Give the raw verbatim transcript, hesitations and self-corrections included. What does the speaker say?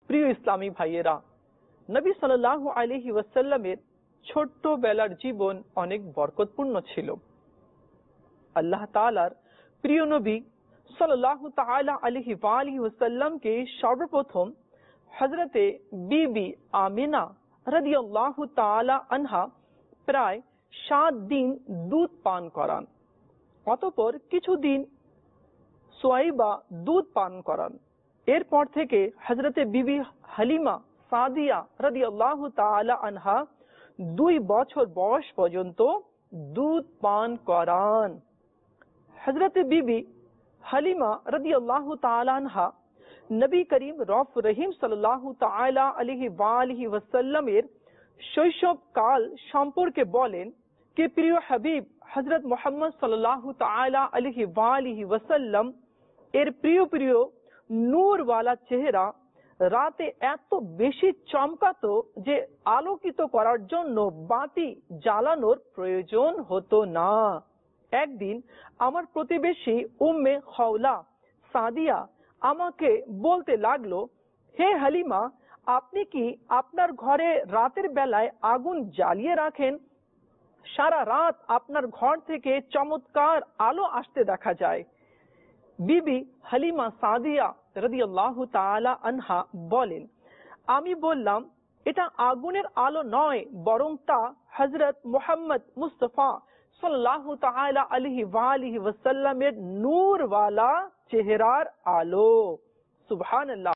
প্রিয় ইসলামী ভাইয়েরা, নবী সাল্লাল্লাহু আলাইহি ওয়াসাল্লামের ছোট্টবেলার জীবন অনেক বরকতপূর্ণ ছিল। আল্লাহ তাআলার প্রিয় নবী সাল্লাল্লাহু তাআলা আলাইহি ওয়া আলিহি ওয়াসাল্লামকে সর্বপ্রথম হযরতে বিবি আমিনা রাদিয়াল্লাহু তাআলা আনহা প্রায় সাত দিন দুধ পান করান। অতঃপর কিছুদিন সুয়াইবা দুধ পান করান। এরপর থেকে হযরতে বিবি হালিমা সাদিয়া রাদিয়াল্লাহু তাআলা আনহা দুই বছর বয়স পর্যন্ত দুধ পান করান। হযরতে বিবি হালিমা রাদিয়াল্লাহু তাআলা আনহা নবী করিম রউফ রহিম সাল্লাল্লাহু তাআলা আলাইহি ওয়া আলিহি ওয়াসাল্লামের শৈশব কাল সম্পর্কে বলেন कि প্রিয় হাবিব হযরত মুহাম্মদ সাল্লাল্লাহু তাআলা আলাইহি ওয়া আলিহি ওয়াসাল্লাম এর প্রিয় প্রিয় নূরওয়ালা চেহারা রাতে এত বেশি চমকাতো যে আলোকিত করার জন্য বাতি জ্বালানোর প্রয়োজন হতো না। একদিন আমার প্রতিবেশী উম্মে খাওলা সাদিয়া আমাকে বলতে লাগলো, হে হালিমা, আপনি কি আপনার ঘরে রাতের বেলায় আগুন জ্বালিয়ে রাখেন? সারা রাত আপনার ঘর থেকে চমৎকার আলো আসতে দেখা যায়। বিবি হালিমা সাদিয়া রাদিয়াল্লাহু তাআলা আনহা বলেন, আমি বললাম, এটা আগুনের আলো নয়, বরং তা হযরত মুহাম্মদ মুস্তাফা সাল্লাল্লাহু তাআলা আলাইহি ওয়া আলিহি ওয়াসাল্লামের নূরওয়ালা চেহারার আলো। সুবহানাল্লাহ।